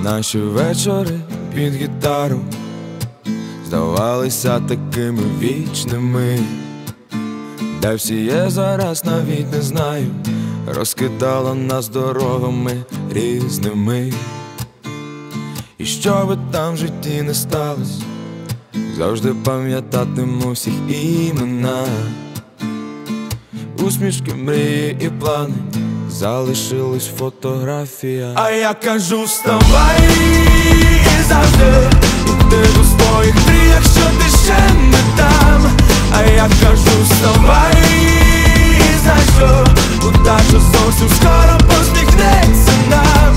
Наші вечори під гітару здавалися такими вічними, де всі є зараз, навіть не знаю. Розкидала нас дорогами різними. І що би там в житті не сталось, завжди пам'ятатиму всіх імена. Усмішки, мрії і плани, залишилась фотографія. А я кажу, вставай і завжди іди до своїх мрій, якщо ти ще не там. А я кажу, вставай і знай, що удача зовсім скоро посміхнеться нам.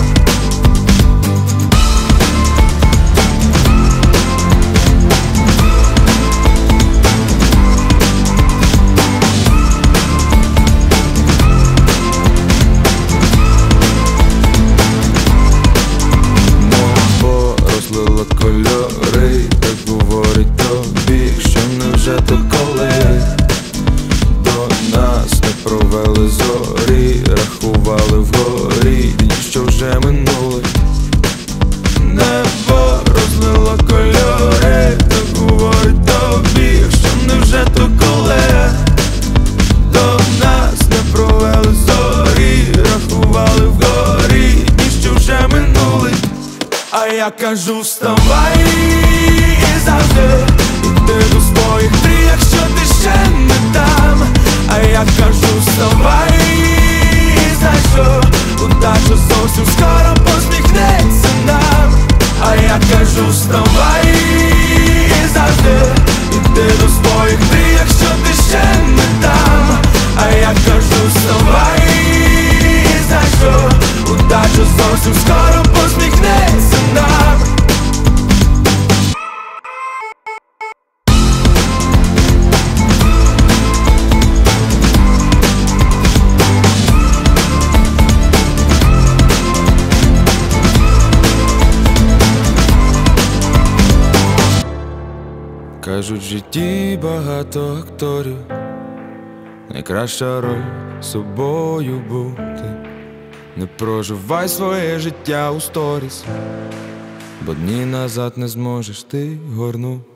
Розлила кольори, так говорить тобі, що невже то коли до нас не провели зорі, рахували вгорі дні, що вже минули. Небо розлило кольори, так говорить тобі, що невже то коли до нас не провели зорі, рахували вгорі дні, що вже минули. А я кажу, вставай і завжди іди до своїх мрій, якщо ти ще не там. А я кажу, вставай і знай, що удача зовсім скоро посміхнеться нам. А я кажу, вставай і завжди іди до своїх мрій, якщо ти ще не там. А я кажу, вставай і знай, що удача зовсім скоро посміхнеться нам. Кажуть, в житті багато акторів, найкраща роль собою бути. Не проживай своє життя у сторіс, бо дні назад не зможеш ти горнути.